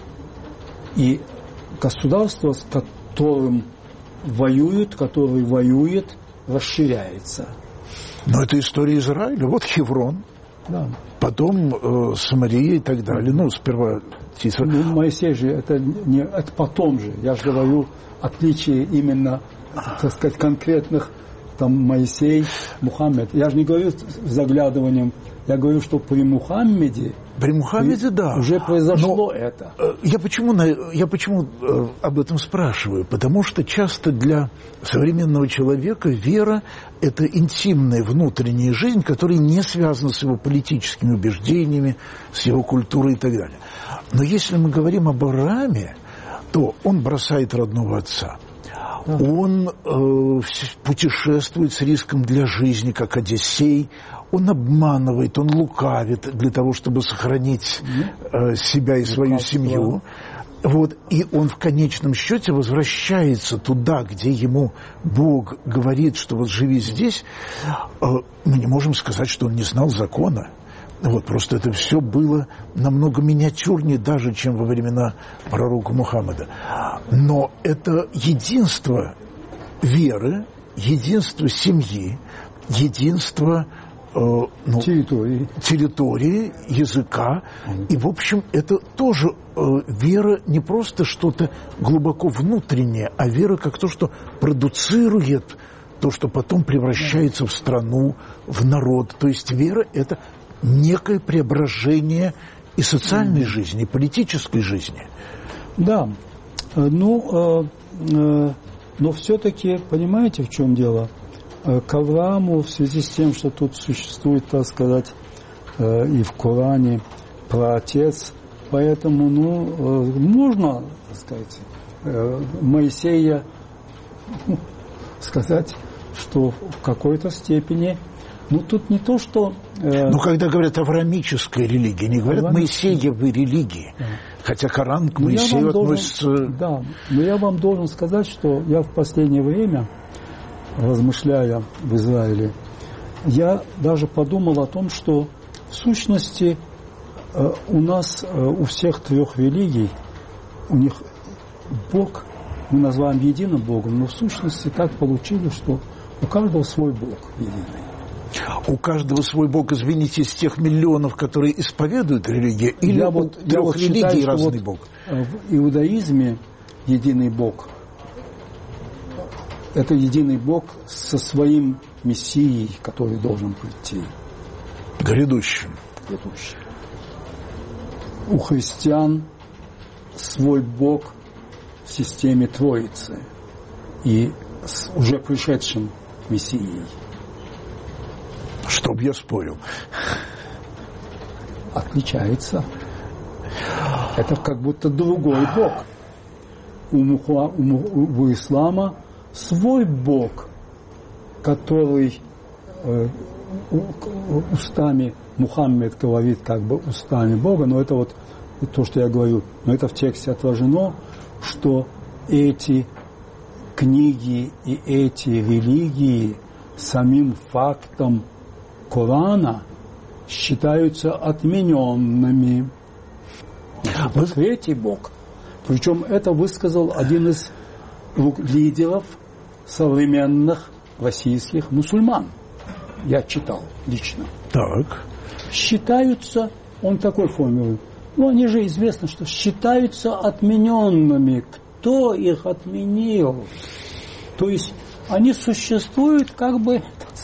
И государство, с которым воюет, который воюет, расширяется. Но это история Израиля. Вот Хеврон. Да. Потом э, Самария и так далее. Ну, сперва... Ну, Моисей же, это, не, это потом же. Я же говорю, отличие именно, так сказать, конкретных там Моисей, Мухаммед. Я же не говорю заглядыванием, я говорю, что при Мухаммеде При Мухаммеде, да. Уже произошло Но это. Я почему, я почему об этом спрашиваю? Потому что часто для современного человека вера – это интимная внутренняя жизнь, которая не связана с его политическими убеждениями, с его культурой и так далее. Но если мы говорим об Аврааме, то он бросает родного отца. Он э, путешествует с риском для жизни, как Одиссей. Он обманывает, он лукавит для того, чтобы сохранить э, себя и свою семью. Вот, и он в конечном счете возвращается туда, где ему Бог говорит, что вот живи здесь. Э, мы не можем сказать, что он не знал закона. Вот, просто это все было намного миниатюрнее даже, чем во времена пророка Мухаммада. Но это единство веры, единство семьи, единство э, ну, территории. территории, языка. И, в общем, это тоже э, вера не просто что-то глубоко внутреннее, а вера как то, что продуцирует то, что потом превращается в страну, в народ. То есть вера – это некое преображение и социальной жизни, и политической жизни. Да. Ну, э, э, но все-таки, понимаете, в чем дело? К Аврааму, в связи с тем, что тут существует, так сказать, э, и в Коране про отец, поэтому, ну, э, можно, так сказать, э, Моисея ну, сказать, что в какой-то степени. Ну, тут не то, что... Э... Ну, когда говорят авраамическая религия, не говорят Моисеевой религии. Да. Хотя Коран к Моисею относится... Должен, да, но я вам должен сказать, что я в последнее время, размышляя в Израиле, я даже подумал о том, что в сущности э, у нас, э, у всех трех религий, у них Бог, мы называем единым Богом, но в сущности так получилось, что у каждого свой Бог единый. У каждого свой Бог, извините, из тех миллионов, которые исповедуют религию, или я у вот, трех я вот религий считаю, разный вот Бог? В иудаизме единый Бог – это единый Бог со своим Мессией, который должен прийти. Грядущим. Грядущим. У христиан свой Бог в системе Троицы и с уже пришедшим Мессией. Чтоб я спорил. Отличается. Это как будто другой Бог. У, мухла, у, у ислама свой Бог, который э, устами Мухаммед говорит как бы устами Бога, но это вот то, что я говорю, но это в тексте отражено, что эти книги и эти религии самим фактом Корана считаются отмененными. Это третий Бог. Причем это высказал один из лидеров современных российских мусульман. Я читал лично. Так. Считаются, он такой формулирует, ну они же известно, что считаются отмененными. Кто их отменил? То есть они существуют как бы...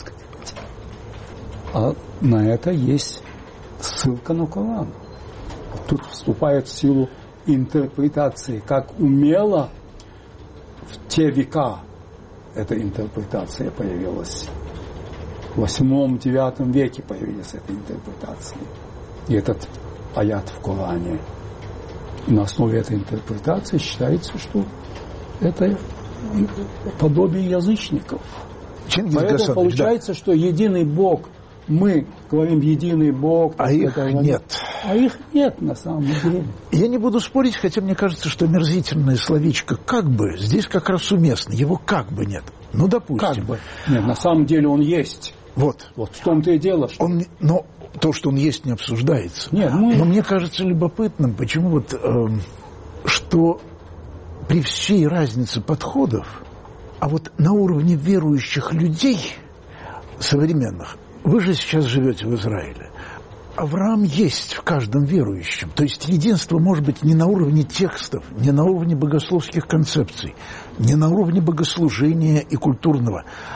А на это есть ссылка на Коран. Тут вступает в силу интерпретации, как умело в те века эта интерпретация появилась. В восьмом-девятом веке появилась эта интерпретация. И этот аят в Коране. И на основе этой интерпретации считается, что это подобие язычников. Чингис Поэтому Гасанович, получается, да. Что единый Бог, мы говорим единый Бог, а их это, нет. А их нет на самом деле. Я не буду спорить, хотя мне кажется, что омерзительное словечко «как бы» здесь как раз уместно. Его как бы нет. Ну, допустим. Как бы. Нет, на самом деле он есть. Вот. Вот в том-то и дело, что... Он, но то, что он есть, не обсуждается. Нет, мы... Но мне кажется любопытным, почему вот, э, что при всей разнице подходов, а вот на уровне верующих людей современных, вы же сейчас живете в Израиле, Авраам есть в каждом верующем. То есть единство может быть не на уровне текстов, не на уровне богословских концепций, не на уровне богослужения и культурного,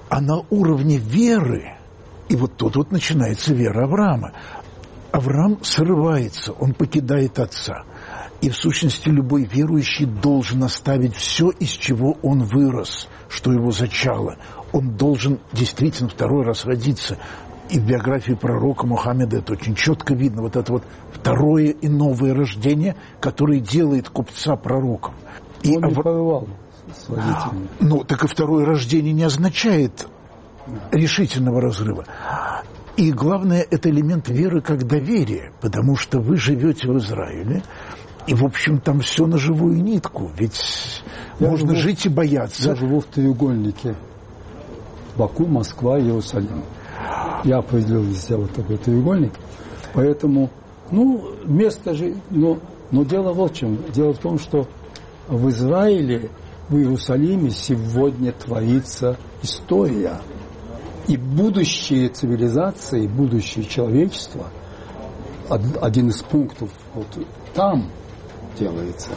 А на уровне веры, и вот тут вот начинается вера Авраама. Авраам срывается, он покидает отца. И в сущности любой верующий должен оставить все, из чего он вырос, что его зачало. Он должен действительно второй раз родиться. И в биографии пророка Мухаммеда это очень четко видно. Вот это вот второе и новое рождение, которое делает купца пророком. И он не Ав... порывал с водителями. Ну, так и второе рождение не означает решительного разрыва. И главное, это элемент веры как доверия, потому что вы живете в Израиле, и, в общем, там все на живую нитку. Ведь я можно живу, жить и бояться. Я живу в треугольнике. Баку, Москва, Иерусалим. Я определил для себя вот такой треугольник. Поэтому, ну, место же... Но, но дело вот в чем. Дело в том, что в Израиле, в Иерусалиме сегодня творится история. И будущее цивилизации, будущее человечества, один из пунктов вот там делается.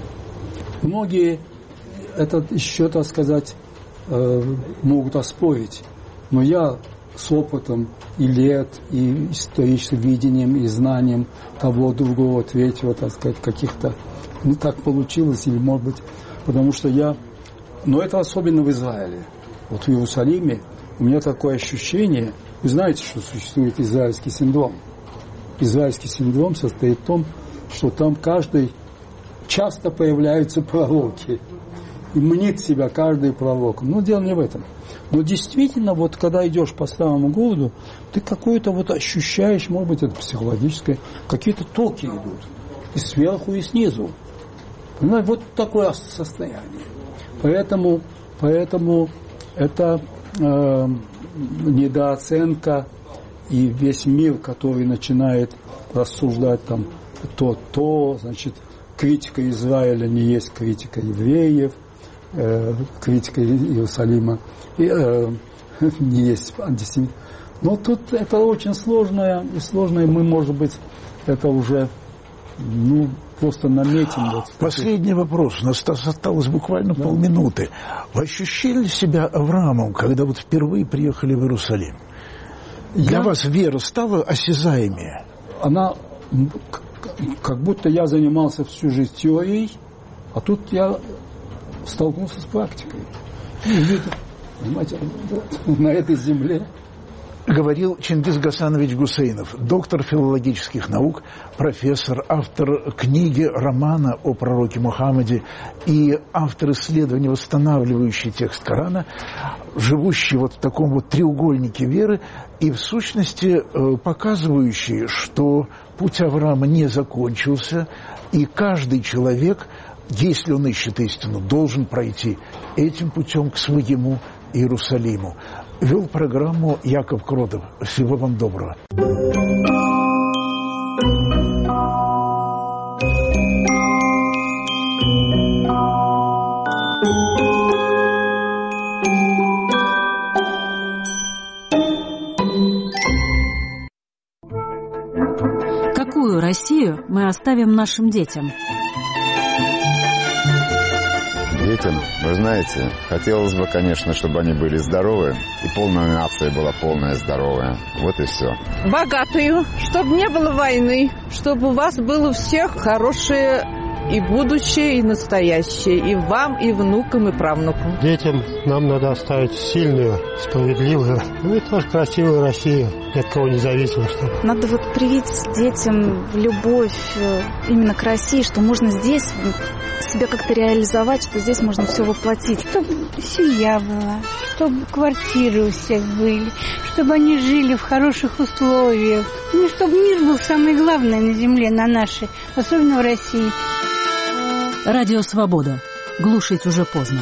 Многие это еще, так сказать, могут оспорить. Но я с опытом и лет, и историческим видением, и знанием того, другого, третьего, так сказать, каких-то... Ну, так получилось, или, может быть, потому что я... Но это особенно в Израиле. Вот в Иерусалиме у меня такое ощущение... Вы знаете, что существует израильский синдром. Израильский синдром состоит в том, что там каждый... Часто появляются пророки. И мнит себя каждый пророком. Но дело не в этом. Но действительно, вот когда идешь по старому городу, ты какое-то вот ощущаешь, может быть, это психологическое, какие-то токи идут. И сверху, и снизу. Понимаете, вот такое состояние. Поэтому, поэтому это э, недооценка и весь мир, который начинает рассуждать там то, то, значит, критика Израиля не есть критика евреев, э, критика Иерусалима и, э, не есть антисемит. Но тут это очень сложное, и сложное мы, может быть, это уже, ну, просто наметим. Вот Последний такой... вопрос. У нас осталось буквально да. полминуты. Вы ощущали себя Авраамом, когда вот впервые приехали в Иерусалим? Я... Для вас вера стала осязаемее? Она... Как будто я занимался всю жизнь теорией, а тут я столкнулся с практикой. Понимаете, на этой земле. Говорил Чингиз Гасанович Гусейнов, доктор филологических наук, профессор, автор книги, романа о пророке Мухаммаде и автор исследований, восстанавливающий текст Корана, живущий вот в таком вот треугольнике веры и в сущности показывающий, что путь Авраама не закончился, и каждый человек, если он ищет истину, должен пройти этим путем к своему Иерусалиму. Вел программу Яков Кротов. Всего вам доброго. Какую Россию мы оставим нашим детям? Детям, вы знаете, хотелось бы, конечно, чтобы они были здоровы, и полная нация была полная здоровая. Вот и все. Богатую, чтобы не было войны, чтобы у вас было у всех хорошее и будущее, и настоящее, и вам, и внукам, и правнукам. Детям нам надо оставить сильную, справедливую, ну и тоже красивую Россию, ни от кого независимо. Чтобы... Надо вот привить детям любовь именно к России, что можно здесь себя как-то реализовать, что здесь можно все воплотить. Чтобы семья была, чтобы квартиры у всех были, чтобы они жили в хороших условиях. Ну, чтобы мир был самое главное на земле, на нашей, особенно в России. Радио «Свобода». Глушить уже поздно.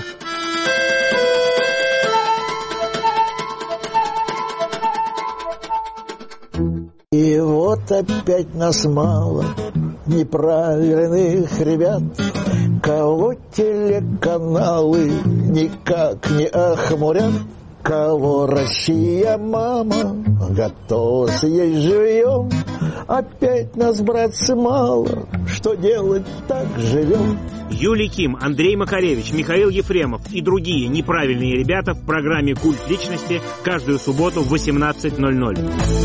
И вот опять нас мало неправильных ребят, кого телеканалы никак не охмурят. Кого Россия, мама, готова съесть живьем. Опять нас, братцы, мало, что делать, так живем. Юлий Ким, Андрей Макаревич, Михаил Ефремов и другие неправильные ребята в программе «Культ личности» каждую субботу в восемнадцать ноль ноль.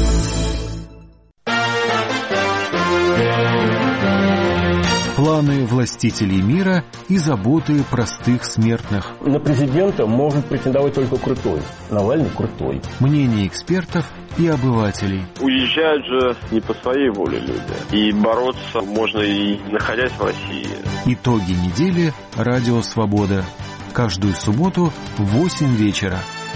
Планы властителей мира и заботы простых смертных. На президента может претендовать только крутой. Навальный крутой. Мнения экспертов и обывателей. Уезжают же не по своей воле люди. И бороться можно и находясь в России. Итоги недели. Радио «Свобода». Каждую субботу в восемь вечера.